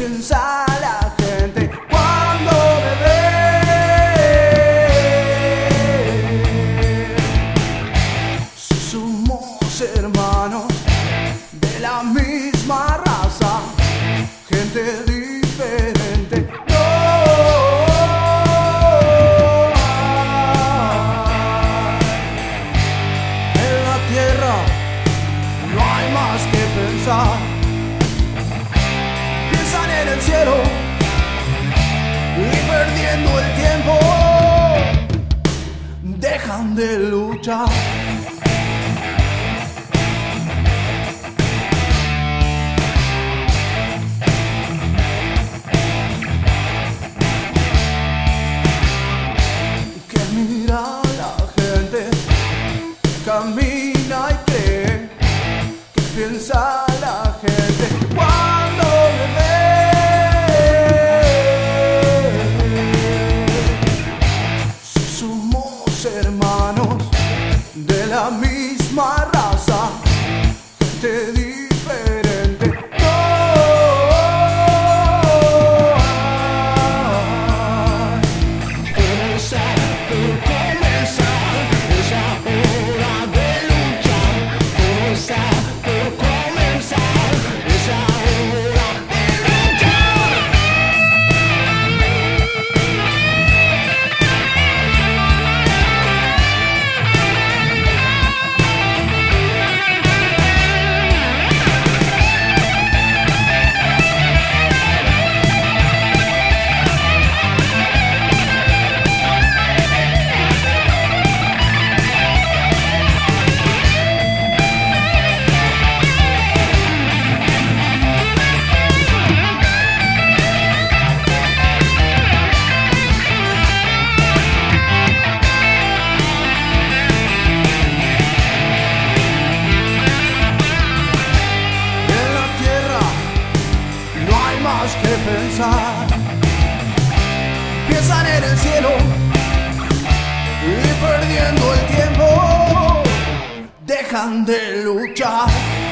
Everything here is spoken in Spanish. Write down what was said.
piensa la gente cuando me ve? Si somos hermanos de la misma raza, gente diferente. No, en la tierra no hay más que pensar. Piensan en el cielo y perdiendo el tiempo dejan de luchar. Que mira a la gente, camina y cree, que piensa la gente cuando me ve. Si somos hermanos de la misma raza, gente diferente. No, comenzar, es la hora de luchar. Comenzar, es la hora de luchar. Más que pensar, piensan en el cielo y perdiendo el tiempo dejan de luchar.